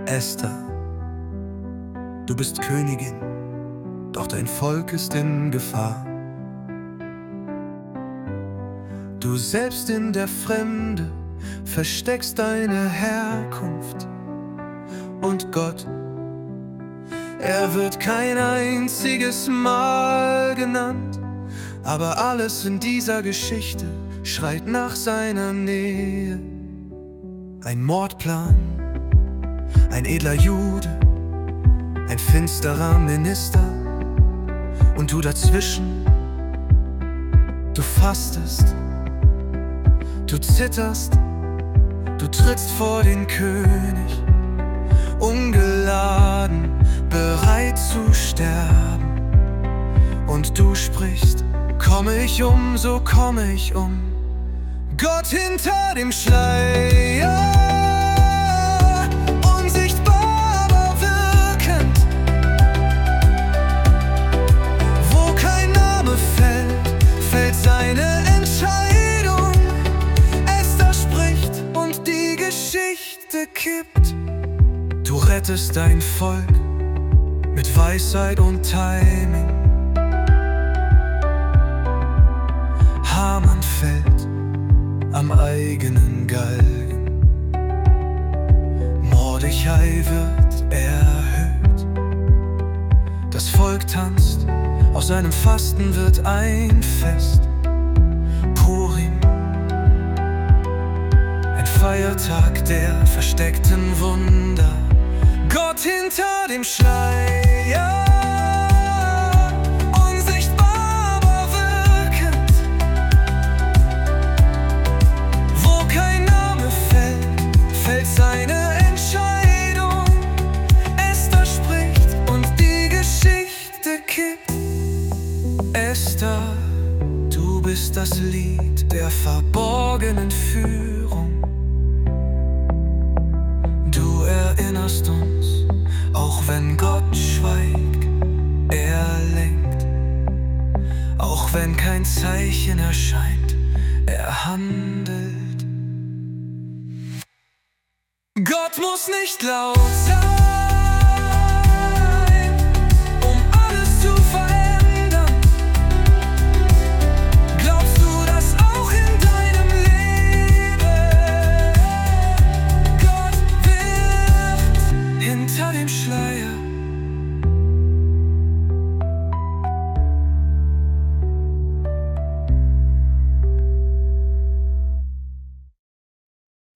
Esther, du bist Königin, doch dein Volk ist in Gefahr. Du selbst in der Fremde versteckst deine Herkunft. Und Gott, er wird kein einziges Mal genannt, aber alles in dieser Geschichte schreit nach seiner Nähe. Ein Mordplan, ein edler Jude, ein finsterer Minister und du dazwischen. Du fastest, du zitterst, du trittst vor den König, ungeladen, bereit zu sterben. Und du sprichst: komme ich um, so komme ich um. Gott hinter dem Schleier, unsichtbar, aber wirkend. Wo kein Name fällt, fällt seine Entscheidung. Esther spricht und die Geschichte kippt. Du rettest dein Volk mit Weisheit und Timing. Haman fällt am eigenen Galgen. Mordechai wird erhöht. Das Volk tanzt, aus seinem Fasten wird ein Fest. Purim, ein Feiertag der versteckten Wunder. Gott hinter dem Schleier, unsichtbar, aber wirkend. Wo kein Name fällt, fällt seine Entscheidung. Esther spricht und die Geschichte kippt. Esther, du bist das Lied der verborgenen Führung. Du erinnerst uns, auch wenn Gott schweigt, er lenkt. Auch wenn kein Zeichen erscheint, er handelt. Gott muss nicht laut sein.